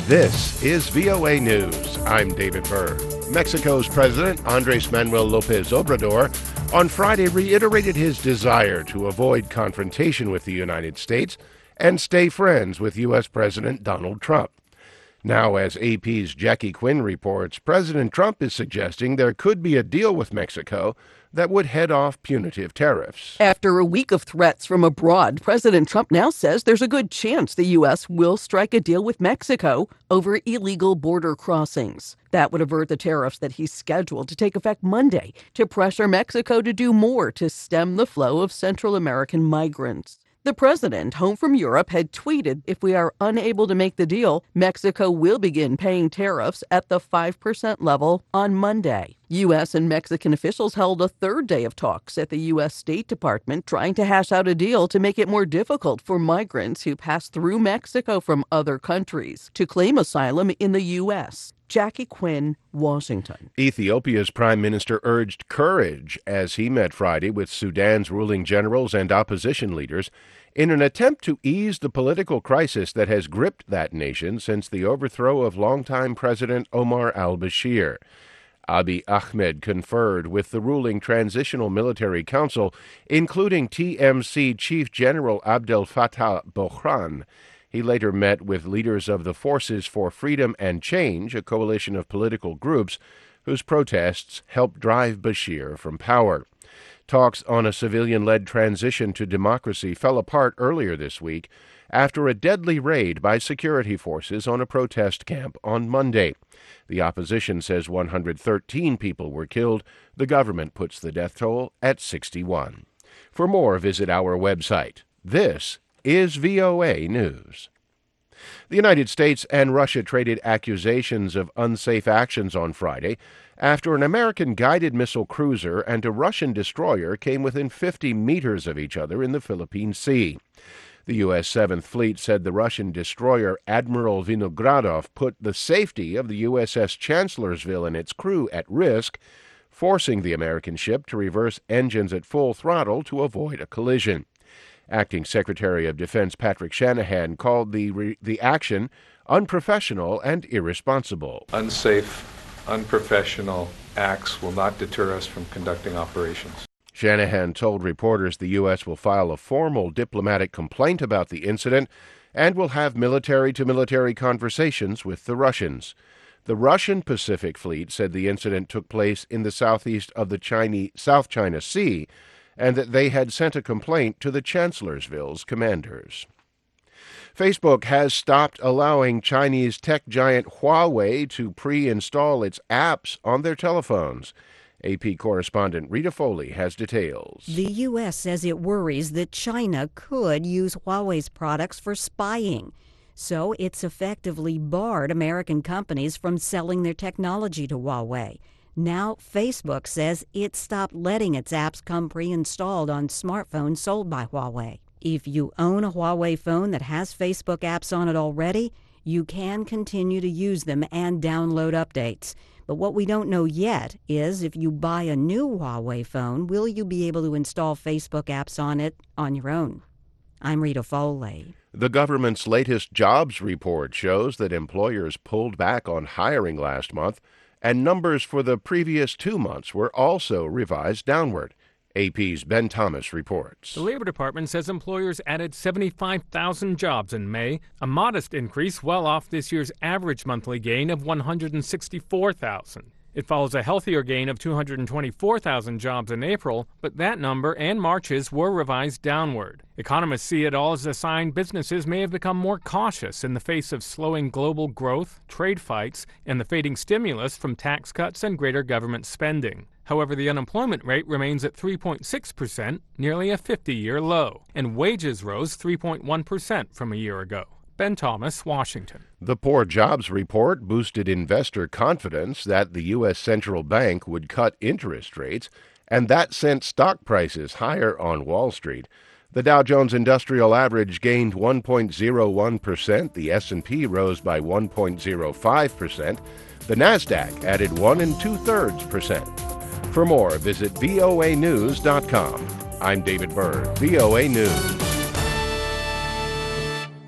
This is VOA News. I'm David Byrd. Mexico's President Andres Manuel Lopez Obrador on Friday reiterated his desire to avoid confrontation with the United States and stay friends with U.S. President Donald Trump. Now, as AP's Jackie Quinn reports, President Trump is suggesting there could be a deal with Mexico that would head off punitive tariffs. After a week of threats from abroad, President Trump now says there's a good chance the U.S. will strike a deal with Mexico over illegal border crossings. That would avert the tariffs that he's scheduled to take effect Monday to pressure Mexico to do more to stem the flow of Central American migrants. The president, home from Europe, had tweeted, if we are unable to make the deal, Mexico will begin paying tariffs at the 5% level on Monday. U.S. and Mexican officials held a third day of talks at the U.S. State Department, trying to hash out a deal to make it more difficult for migrants who pass through Mexico from other countries to claim asylum in the U.S. Jackie Quinn, Washington. Ethiopia's prime minister urged courage as he met Friday with Sudan's ruling generals and opposition leaders in an attempt to ease the political crisis that has gripped that nation since the overthrow of longtime President Omar al-Bashir. Abiy Ahmed conferred with the ruling Transitional Military Council, including TMC Chief General Abdel Fattah Burhan. He later met with leaders of the Forces for Freedom and Change, a coalition of political groups whose protests helped drive Bashir from power. Talks on a civilian-led transition to democracy fell apart earlier this week after a deadly raid by security forces on a protest camp on Monday. The opposition says 113 people were killed. The government puts the death toll at 61. For more, visit our website. This is VOA News. The United States and Russia traded accusations of unsafe actions on Friday after an American guided missile cruiser and a Russian destroyer came within 50 meters of each other in the Philippine Sea. The U.S. 7th Fleet said the Russian destroyer Admiral Vinogradov put the safety of the USS Chancellorsville and its crew at risk, forcing the American ship to reverse engines at full throttle to avoid a collision. Acting Secretary of Defense Patrick Shanahan called the action unprofessional and irresponsible. Unsafe, unprofessional acts will not deter us from conducting operations. Shanahan told reporters the U.S. will file a formal diplomatic complaint about the incident and will have military-to-military conversations with the Russians. The Russian Pacific Fleet said the incident took place in the southeast of the South China Sea, and that they had sent a complaint to the Chancellorsville's commanders. Facebook has stopped allowing Chinese tech giant Huawei to pre-install its apps on their telephones. AP correspondent Rita Foley has details. The U.S. says it worries that China could use Huawei's products for spying. So it's effectively barred American companies from selling their technology to Huawei. Now, Facebook says it stopped letting its apps come pre-installed on smartphones sold by Huawei. If you own a Huawei phone that has Facebook apps on it already, you can continue to use them and download updates. But what we don't know yet is if you buy a new Huawei phone, will you be able to install Facebook apps on it on your own? I'm Rita Foley. The government's latest jobs report shows that employers pulled back on hiring last month, and numbers for the previous 2 months were also revised downward. AP's Ben Thomas reports. The Labor Department says employers added 75,000 jobs in May, a modest increase well off this year's average monthly gain of 164,000. It follows a healthier gain of 224,000 jobs in April, but that number and March's were revised downward. Economists see it all as a sign businesses may have become more cautious in the face of slowing global growth, trade fights, and the fading stimulus from tax cuts and greater government spending. However, the unemployment rate remains at 3.6%, nearly a 50-year low, and wages rose 3.1% from a year ago. Ben Thomas, Washington. The poor jobs report boosted investor confidence that the U.S. Central Bank would cut interest rates, and that sent stock prices higher on Wall Street. The Dow Jones Industrial Average gained 1.01%, the S&P rose by 1.05%, the Nasdaq added 1 2/3%. For more, visit voanews.com. I'm David Byrd, VOA News.